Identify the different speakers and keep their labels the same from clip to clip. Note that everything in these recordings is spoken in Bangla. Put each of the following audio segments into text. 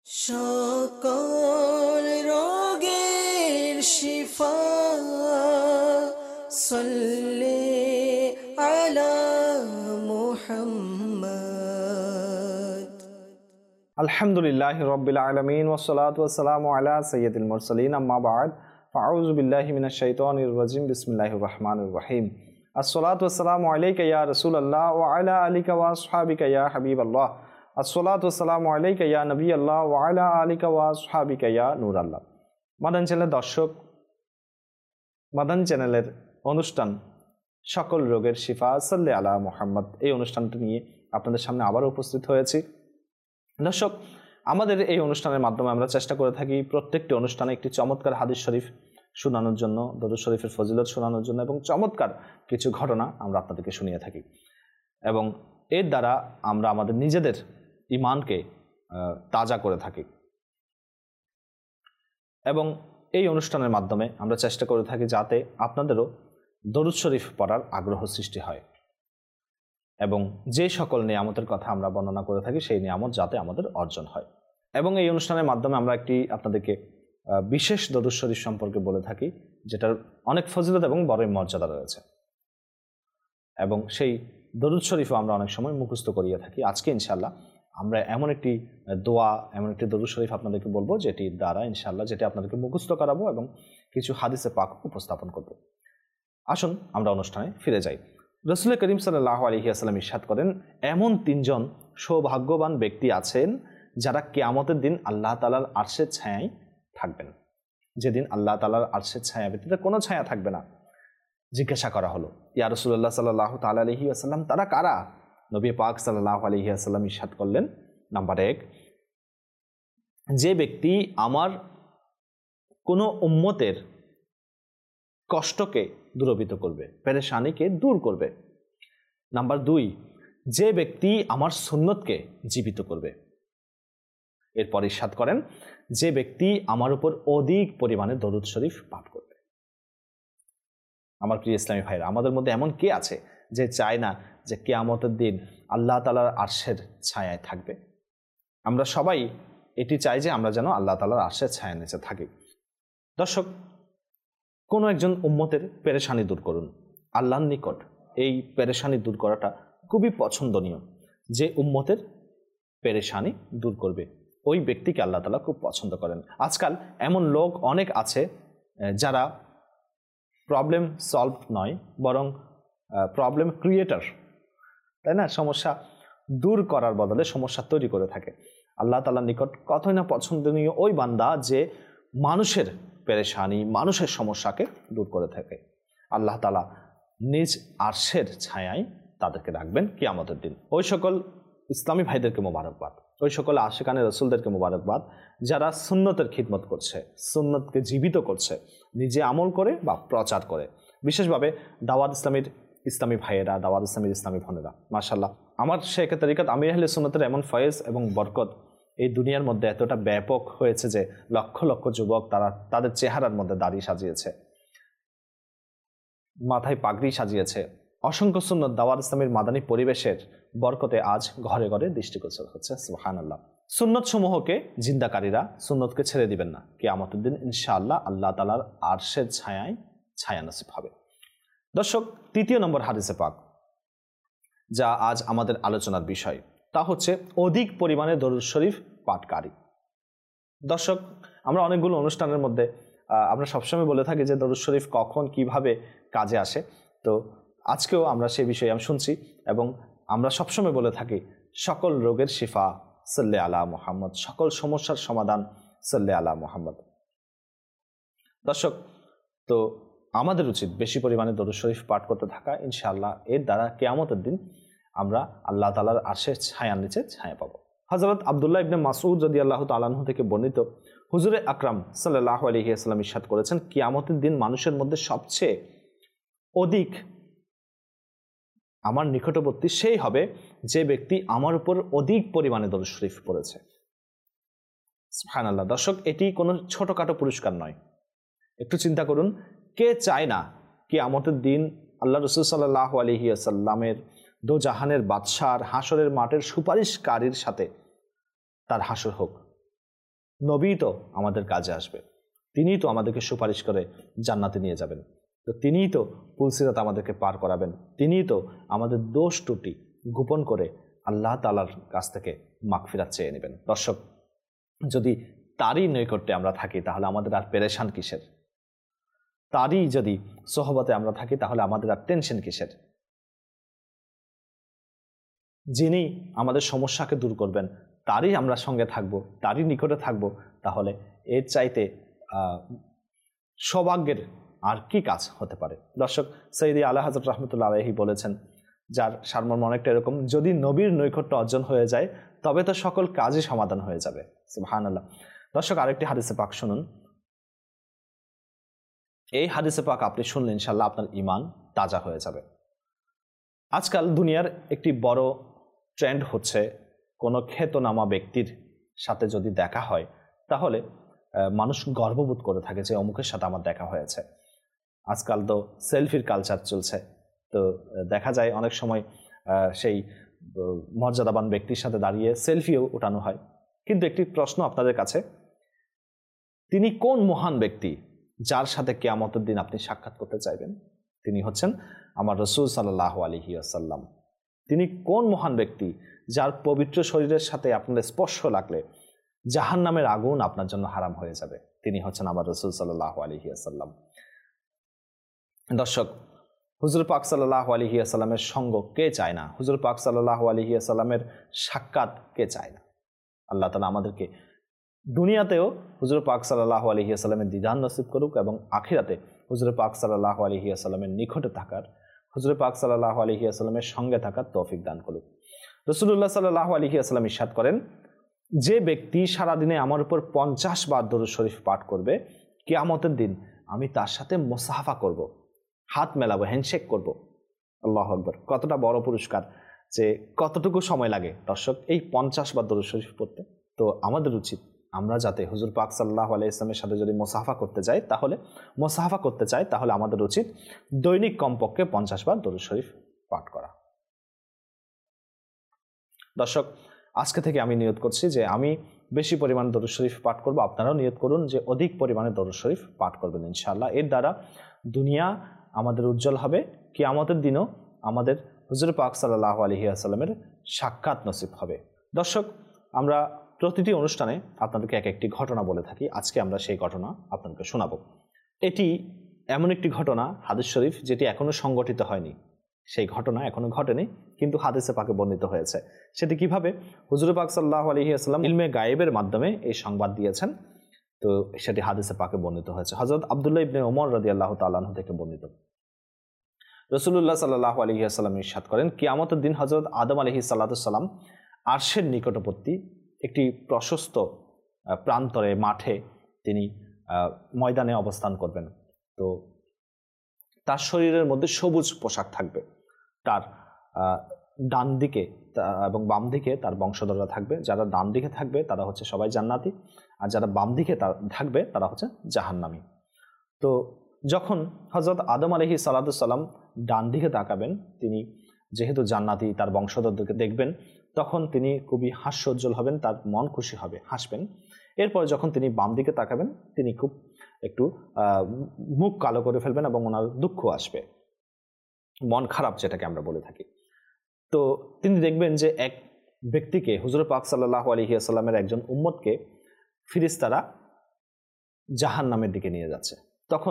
Speaker 1: সকল রোগের শিফা, সাল্লি আলা মুহাম্মদ।
Speaker 2: আলহামদুলিল্লাহি রাব্বিল আলামিন ওয়াসসালাতু ওয়াসসালামু আলা সাইয়্যিদিল মুরসালিন, আম্মা বা'দ, ফাআউযু বিল্লাহি মিনাশ শাইতানির রাজিম, বিসমিল্লাহির রহমানির রহিম। আসসালাতু ওয়াসসালামু আলাইকা ইয়া রাসূলুল্লাহ ওয়া আলা আলিকা ওয়া আসহাবিকা ইয়া হাবিবাল্লাহ। আসসালাতু ওয়াসসালামু আলাইকা ইয়া নবিয়াল্লাহ ওয়া আলা আলিকা ওয়া আসহাবিকা ইয়া নূরাল্লাহ। মাদানী চ্যানেলের দর্শক, মাদানী চ্যানেলের অনুষ্ঠান সকল রোগের শিফা, সাল্লি আলা মুহাম্মদ, এই অনুষ্ঠানটি নিয়ে আপনাদের সামনে আবারও উপস্থিত হয়েছি। দর্শক, আমাদের এই অনুষ্ঠানের মাধ্যমে আমরা চেষ্টা করে থাকি প্রত্যেকটি অনুষ্ঠানে একটি চমৎকার হাদিস শরীফ শোনানোর জন্য, দরুদ শরীফের ফজিলত শোনানোর জন্য, এবং চমৎকার কিছু ঘটনা আমরা আপনাদেরকে শুনিয়ে থাকি, এবং এর দ্বারা আমরা আমাদের নিজেদের ঈমানকে তাজা করে থাকি। এবং এই অনুষ্ঠানের মাধ্যমে আমরা চেষ্টা করে থাকি যাতে আপনাদেরও দরুদ শরীফ পড়ার আগ্রহ সৃষ্টি হয়, এবং যে সকল নিয়ামতের কথা আমরা বর্ণনা করে থাকি সেই নিয়ামত যাতে আমাদের অর্জন হয়। এবং এই অনুষ্ঠানের মাধ্যমে আমরা একটি আপনাদেরকে বিশেষ দরুদ শরীফ সম্পর্কে বলে থাকি, যেটার অনেক ফজিলত এবং বড়ই মর্যাদা রয়েছে, এবং সেই দরুদ শরীফও আমরা অনেক সময় মুখস্থ করিয়ে থাকি। আজকে ইনশাআল্লাহ আমরা এমন একটি দোয়া, এমন একটি দরুদ শরীফ আপনাদেরকে বলবো যেটির দ্বারা ইনশাআল্লাহ যেটি আপনাদেরকে মুখস্থ করাবো এবং কিছু হাদিসে পাক উপস্থাপন করব। আসুন আমরা অনুষ্ঠানে ফিরে যাই। রাসূল করিম সাল্লাল্লাহু আলাইহি ওয়াসাল্লাম ইরশাদ করেন, এমন তিনজন সৌভাগ্যবান ব্যক্তি আছেন যারা কিয়ামতের দিন আল্লাহ তাআলার আরশের ছায়ায় থাকবেন। যেদিন আল্লাহ তাআলার আরশের ছায়া ব্যতীত কোনো ছায়া থাকবে না। জিজ্ঞাসা করা হলো, ইয়া রাসূলুল্লাহ সাল্লাল্লাহু তাআলা আলাইহি ওয়াসাল্লাম, তারা কারা? নবী পাক সাল্লাল্লাহু আলাইহি ওয়াসাল্লাম ইরশাদ করলেন, নাম্বার 1, যে ব্যক্তি আমার কোনো উম্মতের কষ্টকে দূরীভূত করবে, পেরেশানিকে দূর করবে। নাম্বার 2, যে ব্যক্তি আমার সুন্নতকে জীবিত করবে। এরপর ইরশাদ করেন, যে ব্যক্তি আমার উপর অধিক পরিমাণে দরুদ শরীফ পাঠ করবে। আমার প্রিয় ইসলামী ভাইরা, আমাদের মধ্যে এমন কে আছে যে চায় না যে কিয়ামতের দিন আল্লাহ তাআলার আরশের ছায়ায় থাকবে? আমরা সবাই এটি চাই যে আমরা যেন আল্লাহ তাআলার আরশের ছায়ার নিচে থাকি। দর্শক, কোনো একজন উম্মতের পেরেশানি দূর করুন। আল্লাহর নিকট এই পেরেশানি দূর করাটা খুবই পছন্দনীয়। যে উম্মতের পেরেশানি দূর করবে ওই ব্যক্তিকে আল্লাহ তাআলা খুব পছন্দ করেন। আজকাল এমন লোক অনেক আছে যারা প্রবলেম সলভ নয়, বরং প্রবলেম ক্রিয়েটার, তাই না? সমস্যা দূর করার বদলে সমস্যা তৈরি করে থাকে। আল্লাহ তাআলার নিকট কতই না পছন্দনীয় ওই বান্দা যে মানুষের পেরেশানি, মানুষের সমস্যাকে দূর করে থাকে। আল্লাহ তাআলা নিজ আরশের ছায়ায় তাদেরকে রাখবেন কিয়ামতের দিন। ওই সকল ইসলামী ভাইদেরকে মোবারকবাদ, ওই সকল আশিকানে রাসূলদেরকে মোবারকবাদ যারা সুন্নতের খিদমত করছে, সুন্নতকে জীবিত করছে, নিজে আমল করে বা প্রচার করে। বিশেষভাবে দাওয়াত ইসলামী ভাইয়েরা, দাওয়াত ইসলামী বোনেরা, মাশাআল্লাহ, আমার শেখ তরিকত আমির আহলে সুন্নতের এমন ফয়েজ এবং বরকত এই দুনিয়ার মধ্যে এতটা ব্যাপক হয়েছে যে লক্ষ লক্ষ যুবক তারা তাদের চেহারার মধ্যে দাড়ি সাজিয়েছে, মাথায় পাগড়ি সাজিয়েছে। অসংখ্য সুন্নত দাওয়াত ইসলামের মাদানী পরিবেশের বরকতে আজ ঘরে ঘরে দৃষ্টিগোচর হচ্ছে। সুবহানাল্লাহ। সুন্নত সমূহকে জিন্দাকারীরা সুন্নতকে ছেড়ে দিবেন না। কিয়ামতের দিন ইনশাআল্লাহ আল্লাহ তাআলার আরশের ছায়ায় ছায়া নসিব হবে। দর্শক, 3 নম্বর হাদিসে পাক যা আজ আমাদের আলোচনার বিষয়, তা হচ্ছে অধিক পরিমাণে দরুদ শরীফ পাঠকারী। দর্শক, আমরা অনেকগুলো অনুষ্ঠানের মধ্যে আমরা সবসময় বলে থাকি যে দরুদ শরীফ কখন কিভাবে কাজে আসে। তো আজকেও আমরা সেই বিষয়ে শুনছি, এবং আমরা সবসময় বলে থাকি সকল রোগের শিফা সাল্লি আলা মুহাম্মদ, সকল সমস্যার সমাধান সাল্লি আলা মুহাম্মদ। দর্শক, তো আমাদের উচিত বেশি পরিমাণে দরুদ শরীফ পাঠ করতে থাকা। ইনশাআল্লাহ এর দ্বারা কিয়ামতের দিন আমরা আল্লাহ তাআলার আরশের ছায়ার নিচে ছায়া পাবো। হযরত আব্দুল্লাহ ইবনে মাসউদ রাদিয়াল্লাহু তাআলা আনহু থেকে বর্ণিত, হুজুরে আকরাম সাল্লাল্লাহু আলাইহি ওয়াসাল্লাম ইরশাদ করেছেন, কিয়ামতের দিন মানুষের মধ্যে সবচেয়ে অধিক আমার নিকটবর্তী সেই হবে যে ব্যক্তি আমার উপর অধিক পরিমাণে দরুদ শরীফ পড়েছে। সুবহানাল্লাহ। দর্শক, এটি কোনো ছোটখাটো পুরস্কার নয়। একটু চিন্তা করুন, কে চায় না কিয়ামতের দিন আল্লাহ রাসূল সাল্লাল্লাহু আলাইহি ওয়াসাল্লামের দোজাহানের বাদশার হাসরের মাঠের সুপারিশকারীর সাথে তার হাসর হোক। নবী তো আমাদের কাজে আসবে, তিনিই তো আমাদেরকে সুপারিশ করে জান্নাতে নিয়ে যাবেন, তো তিনিই তো পুলসিরাত আমাদেরকে পার করাবেন, তিনিই তো আমাদের দোষ ত্রুটি গোপন করে আল্লাহ তাআলার কাছ থেকে মাগফিরাত চেয়ে নেবেন। দর্শক, যদি তারই নৈকট্যে আমরা থাকি তাহলে আমাদের আর পেরেশান কিসের? তারই যদি সোহবতে আমরা থাকি তাহলে আমাদের আর টেনশন কিসের? যিনি আমাদের সমস্যাকে দূর করবেন তারই আমরা সঙ্গে থাকব, তারই নিকটে থাকব, তাহলে এর চাইতে সৌভাগ্যের আর কি কাজ হতে পারে? দর্শক, সৈয়দ আলা হযরত রাহমাতুল্লাহ আলাইহি বলেছেন, যার সারমর্ম অনেকটা এরকম, যদি নবীর নৈকট্য অর্জন হয়ে যায় তবে তো সকল কাজই সমাধান হয়ে যাবে। সুবহানাল্লাহ। দর্শক, আরেকটি হাদিসে পাক শুনুন। এই হাদিসে পাক আপনি শুনলে ইনশাআল্লাহ আপনার ঈমান তাজা হয়ে যাবে। আজকাল দুনিয়ার একটি বড় ট্রেন্ড হচ্ছে, কোনো খ্যাতনামা ব্যক্তির সাথে যদি দেখা হয় তাহলে মানুষ গর্ববোধ করে থাকে যে অমুকের সাথে আমার দেখা হয়েছে। আজকাল তো সেলফির কালচার চলছে, তো দেখা যায় অনেক সময় সেই মর্যাদাবান ব্যক্তির সাথে দাঁড়িয়ে সেলফিও ওঠানো হয়। কিন্তু একটি প্রশ্ন আপনাদের কাছে, তিনি কোন মহান ব্যক্তি যার সাথে কিয়ামতের দিন আপনি সাক্ষাৎ করতে চাইবেন? তিনি হচ্ছেন আমার রাসূল সাল্লাল্লাহু আলাইহি ওয়াসাল্লাম। তিনি কোন মহান ব্যক্তি যার পবিত্র শরীরের সাথে আপনার স্পর্শ লাগলে জাহান্নামের আগুন আপনার জন্য হারাম হয়ে যাবে? তিনি হচ্ছেন আমার রাসূল সাল্লাল্লাহু আলাইহি ওয়াসাল্লাম। দর্শক, হুজুর পাক সাল্লাল্লাহু আলাইহি ওয়াসাল্লামের সঙ্গ কে চায় না? হুজুর পাক সাল্লাল্লাহু আলাইহি ওয়াসাল্লামের সাক্ষাৎ কে চায় না? আল্লাহ তাআলা আমাদেরকে দুনিয়াতেও হুজুর পাক সাল্লাল্লাহু আলাইহি ওয়াসাল্লামের দিদার নসিব করুক এবং আখিরাতে হুজুর পাক সাল্লাল্লাহু আলাইহি ওয়াসাল্লামের নিকটে থাকার, হুজুর পাক সাল্লাল্লাহু আলাইহি ওয়াসাল্লামের সঙ্গে থাকার তৌফিক দান করুক। রাসূলুল্লাহ সাল্লাল্লাহু আলাইহি ওয়াসাল্লাম ইরশাদ করেন, যে ব্যক্তি সারাদিনে আমার উপর 50 বার দরুদ শরীফ পাঠ করবে, কিয়ামতের দিন আমি তার সাথে মুসাফা করব, হাত মেলাবো, হ্যান্ডশেক করব। আল্লাহু আকবার! কতটা বড় পুরস্কার, যে কতটুকু সময় লাগে দর্শক এই 50 বার দরুদ শরীফ পড়তে। তো আমাদের উচিত আমরা যাতে হুজুর পাক সাল্লাল্লাহু আলাইহি ওয়াসাল্লামের সাথে যদি মুসাফা করতে চাই তাহলে আমাদের উচিত দৈনিক কমপক্ষে 50 বার দরুদ শরীফ পাঠ করা। দর্শক, আজকে থেকে আমি নিয়ত করছি যে আমি বেশি পরিমাণে দরুদ শরীফ পাঠ করব। আপনারাও নিয়ত করুন যে অধিক পরিমাণে দরুদ শরীফ পাঠ করবেন ইনশাআল্লাহ। এর দ্বারা দুনিয়া আমাদের উজ্জ্বল হবে, কিয়ামতের দিনও আমাদের হুজুর পাক সাল্লাল্লাহু আলাইহি ওয়াসাল্লামের সাক্ষাৎ নসিব হবে। দর্শক, আমরা প্রতিটি অনুষ্ঠানে আপনাদেরকে এক একটি ঘটনা বলে থাকি। আজকে আমরা সেই ঘটনা আপনাদেরকে শোনাব। এটি এমন একটি ঘটনা, হাদিস শরীফ, যেটি এখনো সংগঠিত হয়নি। সেই ঘটনা এখনো ঘটেনি, কিন্তু হাদিসে পাকে বর্ণিত হয়েছে। সেটি কিভাবে? হুজুর পাক সাল্লাল্লাহু আলাইহি ওয়াসাল্লাম ইলমে গায়েবের মাধ্যমে এই সংবাদ দিয়েছেন। তো সেটি হাদিসে পাকে বর্ণিত হয়েছে। হযরত আব্দুল্লাহ ইবনে ওমর রাদিয়াল্লাহু তাআলা আনহু থেকে বর্ণিত। রাসূলুল্লাহ সাল্লাল্লাহু আলাইহি ওয়াসাল্লাম ইরশাদ করেন, কিয়ামতের দিন হযরত আদম আলাইহিস সালাম আরশের নিকটবর্তী একটি প্রশস্ত প্রান্তরে, মাঠে তিনি ময়দানে অবস্থান করবেন। তো তার শরীরের মধ্যে সবুজ পোশাক থাকবে, তার ডান দিকে এবং বাম দিকে তার বংশধররা থাকবে। যারা ডান দিকে থাকবে তারা হচ্ছে সবাই জান্নাতি, আর যারা বাম দিকে থাকবে তারা হচ্ছে জাহান্নামী। তো যখন হযরত আদম আলাইহিস সালাম ডান দিকে তাকাবেন, তিনি যেহেতু জান্নাতি, তার বংশধরদেরকে দেখবেন, তখন তিনি খুবই হাস্যোজ্জ্বল হবেন, তার মন খুশি হবে, হাসবেন। এরপর যখন তিনি বাম দিকে তাকাবেন, তিনি খুব একটু মুখ কালো করে ফেলবেন এবং ওনার দুঃখ আসবে, মন খারাপ যেটাকে আমরা বলে থাকি। তো তিনি দেখবেন যে এক ব্যক্তিকে, হুজুর পাক সাল্লাল্লাহু আলাইহি ওয়াসাল্লামের একজন উম্মতকে ফেরেশতারা জাহান্নামের দিকে নিয়ে যাচ্ছে। তখন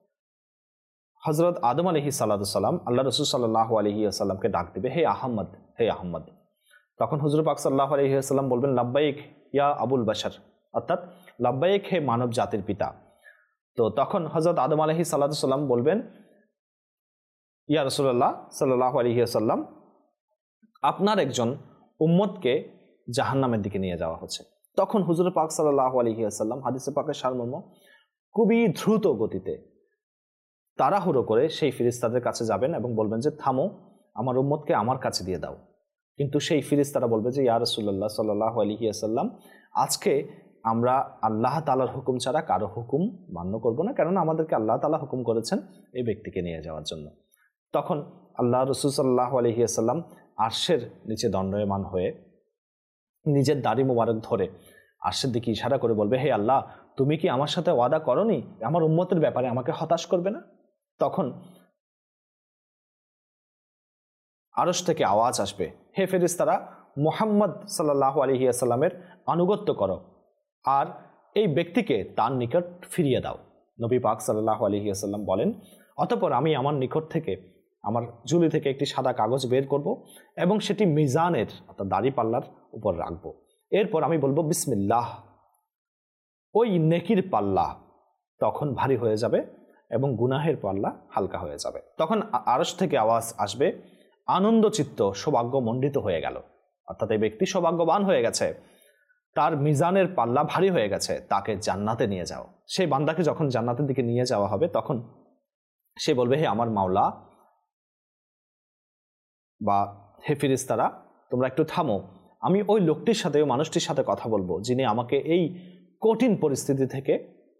Speaker 2: হযরত আদম আলাইহিস সালাম আল্লাহ রাসূল সাল্লাল্লাহু আলাইহি ওয়াসাল্লামকে ডাক দিবে, হে আহমদ, হে আহমদ। তখন হুজুর পাক সাল্লাল্লাহু আলাইহি ওয়াসাল্লাম বলবেন, লাব্বাইক ইয়া আবুল বাশার, অর্থাৎ লাব্বাইক হে মানব জাতির পিতা। তো তখন হযরত আদম আলাইহিস সালাম বলবেন, ইয়া রাসূলুল্লাহ সাল্লাল্লাহু আলাইহি ওয়াসাল্লাম, আপনার একজন উম্মতকে জাহান্নামের দিকে নিয়ে যাওয়া হচ্ছে। তখন হুজুর পাক সাল্লাল্লাহু আলাইহি ওয়াসাল্লাম, হাদিসে পাকের সারমর্ম, খুবই দ্রুত গতিতে তাড়াহুড়ো করে সেই ফেরেশতাদের কাছে যাবেন এবং বলবেন যে, থামো, আমার উম্মতকে আমার কাছে দিয়ে দাও। কিন্তু সেই ফেরেশতারা বলবে যে, ইয়া রাসূলুল্লাহ সাল্লাল্লাহু আলাইহি ওয়াসাল্লাম, আজকে আমরা আল্লাহ তাআলার হুকুম ছাড়া কারো হুকুম মান্য করব না, কারণ আমাদেরকে আল্লাহ তাআলা হুকুম করেছেন এই ব্যক্তিকে নিয়ে যাওয়ার জন্য। তখন আল্লাহ রাসূল সাল্লাল্লাহু আলাইহি ওয়াসাল্লাম আরশের নিচে দণ্ডায়মান হয়ে নিজের দাড়ি মোবারক ধরে আরশের দিকে ইশারা করে বলবে, হে আল্লাহ, তুমি কি আমার সাথে ওয়াদা করনি আমার উম্মতের ব্যাপারে আমাকে হতাশ করবে না? তখন আরশ থেকে আওয়াজ আসবে, হে ফেরেশতারা, মুহাম্মদ সাল্লাল্লাহু আলাইহি ওয়াসাল্লামের আনুগত্য করো আর এই ব্যক্তিকে তার নিকট ফিরিয়ে দাও। নবী পাক সাল্লাল্লাহু আলাইহি ওয়াসাল্লাম বলেন, অতঃপর আমি আমার নিকট থেকে আমার ঝুলি থেকে একটি সাদা কাগজ বের করব এবং সেটি মিজানের অর্থাৎ দাড়িপাল্লার উপর রাখব। এরপর আমি বলবো বিসমিল্লাহ। ওই নেকির পাল্লা তখন ভারী হয়ে যাবে এবং গুনাহের পাল্লা হালকা হয়ে যাবে। তখন আরশ থেকে আওয়াজ আসবে, আনন্দচিত্ত সৌভাগ্যমণ্ডিত হয়ে গেল, অর্থাৎ এই ব্যক্তি সৌভাগ্যবান হয়ে গেছে, তার মিজানের পাল্লা ভারী হয়ে গেছে, তাকে জান্নাতে নিয়ে যাও। সেই বান্দাকে যখন জান্নাতের দিকে নিয়ে যাওয়া হবে তখন সে বলবে, হে আমার মাওলা বা হে ফেরেশতারা, তোমরা একটু থামো, আমি ওই লোকটির সাথে, ওই মানুষটির সাথে কথা বলবো যিনি আমাকে এই কঠিন পরিস্থিতি থেকে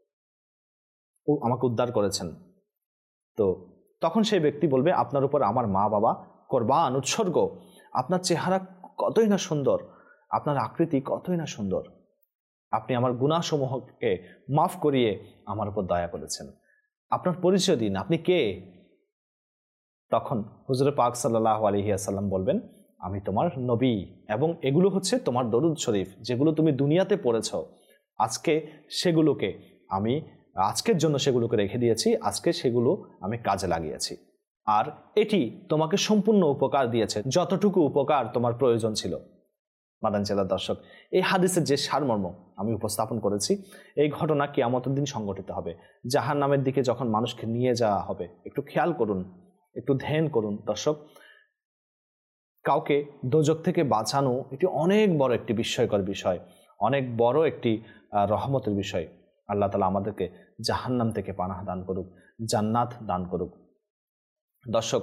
Speaker 2: আমাকে উদ্ধার করেছেন। তো তখন সেই ব্যক্তি বলবে, আপনার উপর আমার মা বাবা কোরবান উৎসর্গ, আপনার চেহারা কতই না সুন্দর, আপনার আকৃতি কতই না সুন্দর, আপনি আমার গুনাহসমূহকে মাফ করিয়ে আমার উপর দয়া করেছেন, আপনার পরিচয় দিন, আপনি কে? তখন হুজুর পাক সাল্লাল্লাহু আলাইহি ওয়াসাল্লাম বলবেন, আমি তোমার নবী এবং এগুলো হচ্ছে তোমার দরুদ শরীফ যেগুলো তুমি দুনিয়াতে পড়েছ, আজকে সেগুলোকে আমি আজকের জন্য সেগুলোকে রেখে দিয়েছি, আজকে সেগুলো আমি কাজে লাগিয়েছি, আর এটি তোমাকে সম্পূর্ণ উপকার দিয়েছে যতটুকু উপকার তোমার প্রয়োজন ছিল। মাদানী জেলার দর্শক, এই হাদিসের যে সারমর্ম আমি উপস্থাপন করেছি, এই ঘটনা কিয়ামতের দিন সংঘটিত হবে। জাহান্নামের দিকে যখন মানুষকে নিয়ে যাওয়া হবে, একটু খেয়াল করুন, একটু ধ্যান করুন দর্শক। কাউকে দোজখ থেকে বাঁচানো এটি অনেক বড় একটি বিস্ময়কর বিষয়, অনেক বড় একটি রহমতের বিষয়। আল্লাহ তাআলা আমাদেরকে জাহান্নাম থেকে পানাহ দান করুক, জান্নাত দান করুক। দর্শক,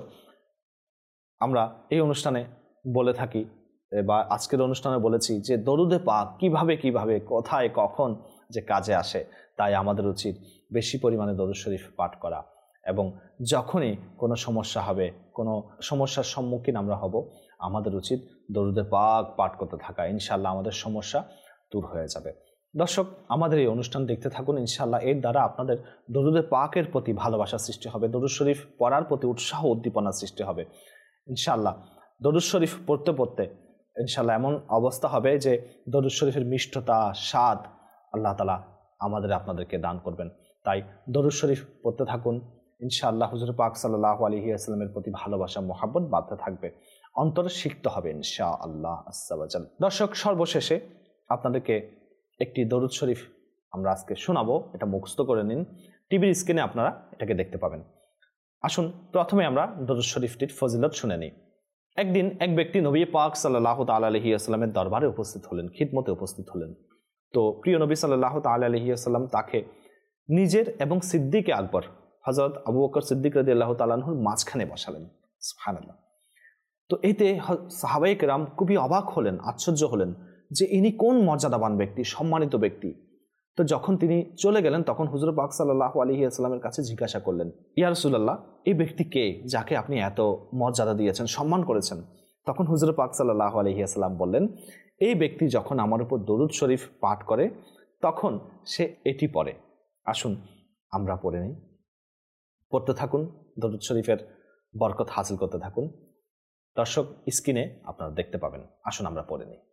Speaker 2: আমরা এই অনুষ্ঠানে বলে থাকি বা আজকের অনুষ্ঠানে বলেছি যে দরুদে পাক কিভাবে কোথায় কখন যে কাজে আসে, তাই আমাদের উচিত বেশি পরিমাণে দরুদ শরীফ পাঠ করা এবং যখনই কোনো সমস্যা হবে, কোনো সমস্যার সম্মুখীন আমরা হব, আমাদের উচিত দরুদে পাক পাঠ করতে থাকা। ইনশাআল্লাহ আমাদের সমস্যা দূর হয়ে যাবে। দর্শক, আমাদের এই অনুষ্ঠান দেখতে থাকুন, ইনশাআল্লাহ এর দ্বারা আপনাদের দরুদে পাকের প্রতি ভালোবাসা সৃষ্টি হবে, দরুদ শরীফ পড়ার প্রতি উৎসাহ উদ্দীপনা সৃষ্টি হবে। ইনশাআল্লাহ দরুদ শরীফ পড়তে পড়তে ইনশাআল্লাহ এমন অবস্থা হবে যে দরুদ শরীফের মিষ্টতা, স্বাদ আল্লাহ তাআলা আমাদের আপনাদেরকে দান করবেন। তাই দরুদ শরীফ পড়তে থাকুন, ইনশাআল্লাহ হুজুর পাক সাল্লাল্লাহু আলাইহি ওয়াসাল্লামের প্রতি ভালোবাসা, মহব্বত বাড়তে থাকবে, অন্তরে শিখতে হবে ইনশাআল্লাহ আজ্জা ওয়া জাল। দর্শক, সর্বশেষে আপনাদেরকে একটি দরুদ শরীফ আমরা আজকে শোনাবো, এটা মুখস্থ করে নিন, টিভির স্ক্রিনে আপনারা এটাকে দেখতে পাবেন। আসুন প্রথমে আমরা দরুদ শরীফটির ফজিলত শুনে নিই। একদিন এক ব্যক্তি নবী পাক সাল্লাল্লাহু তাআলা আলাইহি ওয়াসাল্লামের দরবারে উপস্থিত হলেন, খিদমতে উপস্থিত হলেন। তো প্রিয় নবী সাল্লাল্লাহু তাআলা আলাইহি ওয়াসাল্লাম তাকে নিজের এবং সিদ্দিকে আকবর হযরত আবু বকর সিদ্দিক রাদিয়াল্লাহু তাআলা আনহুর মাঝখানে বসালেন। সুবহানাল্লাহ। তো এতে সাহাবায়ে কেরাম খুবই অবাক হলেন, আশ্চর্য হলেন যে ইনি কোন মর্যাদাবান ব্যক্তি, সম্মানিত ব্যক্তি। তো যখন তিনি চলে গেলেন তখন হুজুর পাক সাল্লাল্লাহু আলাইহি ওয়াসাল্লামের কাছে জিজ্ঞাসা করলেন, ইয়া রাসূলুল্লাহ, এই ব্যক্তি কে যাকে আপনি এত মর্যাদা দিয়েছেন, সম্মান করেছেন? তখন হুজুর পাক সাল্লাল্লাহু আলাইহি ওয়াসাল্লাম বললেন, এই ব্যক্তি যখন আমার উপর দরুদ শরীফ পাঠ করে তখন সে এটি পড়ে। আসুন আমরা পড়ে নিই, পড়তে থাকুন, দরুদ শরীফের বরকত হাসিল করতে থাকুন। দর্শক, স্ক্রিনে আপনারা দেখতে পাবেন, আসুন আমরা পড়ে নিই।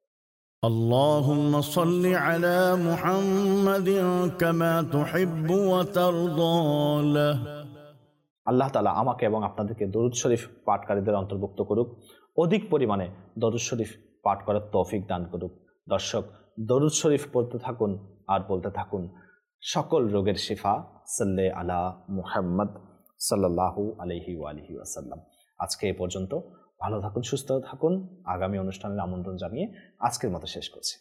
Speaker 3: اللهم صل على محمد كما تحب وترضى له।
Speaker 2: আল্লাহ তাআলা আমাকে এবং আপনাদেরকে দরুদ শরীফ পাঠকারীদের অন্তর্ভুক্ত করুক, অধিক পরিমাণে দরুদ শরীফ পাঠ করার তৌফিক দান করুক। দর্শক, দরুদ শরীফ পড়তে থাকুন আর বলতে থাকুন, সকল রোগের শিফা সাল্লে আলা মুহাম্মদ সাল্লাল্লাহু আলাইহি ওয়া আলিহি ওয়াসাল্লাম। আজকে এ পর্যন্ত, ভালো থাকুন, সুস্থ থাকুন। আগামী অনুষ্ঠানের আমন্ত্রণ জানিয়ে আজকের মতো শেষ করছি।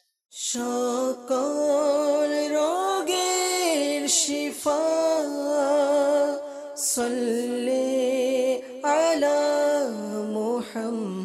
Speaker 1: সকল রোগের শিফা সাল্লি আলা মুহাম্মদ।